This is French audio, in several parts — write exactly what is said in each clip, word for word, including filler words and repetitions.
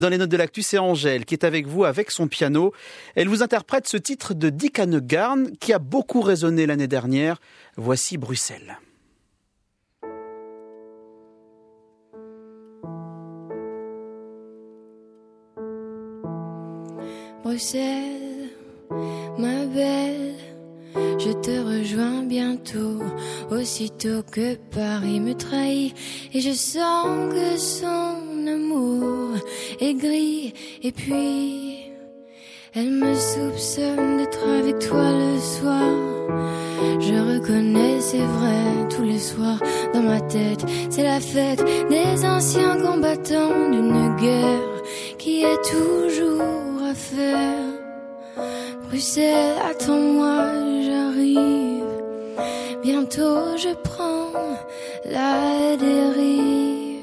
Dans les notes de l'actu, c'est Angèle qui est avec vous avec son piano. Elle vous interprète ce titre de Dick Annegarn qui a beaucoup résonné l'année dernière. Voici Bruxelles. Bruxelles, ma belle, je te rejoins bientôt, aussitôt que Paris me trahit, et je sens que son amour est gris, et puis elle me soupçonne d'être avec toi le soir. Je reconnais, c'est vrai, tous les soirs dans ma tête, c'est la fête des anciens combattants d'une guerre qui est toujours à faire. Bruxelles, attends-moi, j'arrive. Bientôt je prends la dérive.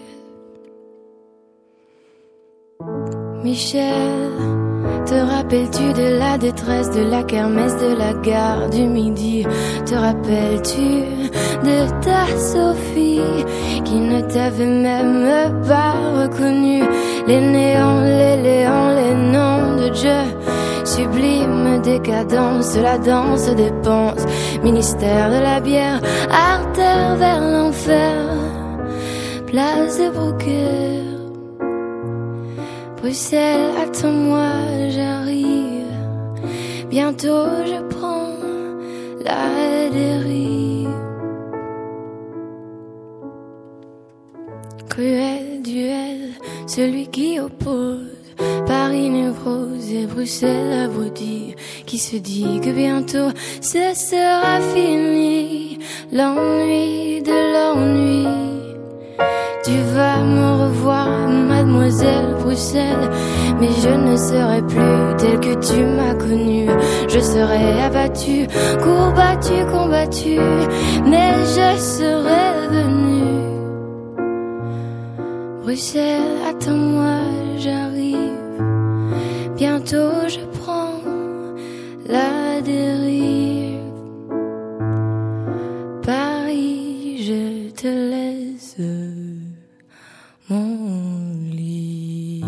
Michel, te rappelles-tu de la détresse de la kermesse de la gare du Midi? Te rappelles-tu de ta Sophie qui ne t'avait même pas reconnu? Les néons, les léons, les noms de Dieu, sublime décadence de la danse des penses, ministère de la bière, artère vers l'enfer, place de Brocaire. Bruxelles, attends-moi, j'arrive. Bientôt je prends la dérive. Cruel duel, celui qui oppose Paris névrose et Bruxelles abruti, qui se dit que bientôt ce sera fini. L'ennui de l'ennui. Tu vas me revoir, mademoiselle Bruxelles, mais je ne serai plus telle que tu m'as connue. Je serai abattue, courbattue, combattue, mais je serai venue. Bruxelles, attends-moi, j'arrive. Bientôt je prends la dérive. Paris, je te laisse mon lit.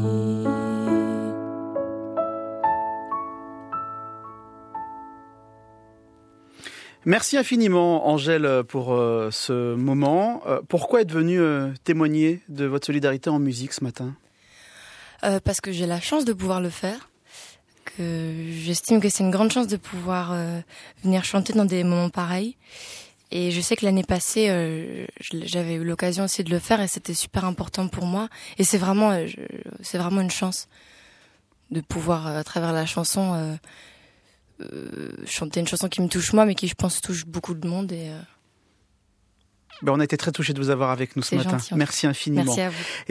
Merci infiniment Angèle pour euh, ce moment. Euh, pourquoi êtes venue euh, témoigner de votre solidarité en musique ce matin ? euh, Parce que j'ai la chance de pouvoir le faire. Que j'estime que c'est une grande chance de pouvoir euh, venir chanter dans des moments pareils. Et je sais que l'année passée, euh, j'avais eu l'occasion aussi de le faire et c'était super important pour moi. Et c'est vraiment, euh, je, c'est vraiment une chance de pouvoir, à travers la chanson, euh, euh, chanter une chanson qui me touche moi, mais qui, je pense, touche beaucoup de monde. Et, euh... ben, on a été très touchés de vous avoir avec nous ce c'est matin. Gentil, Merci infiniment. Merci à vous.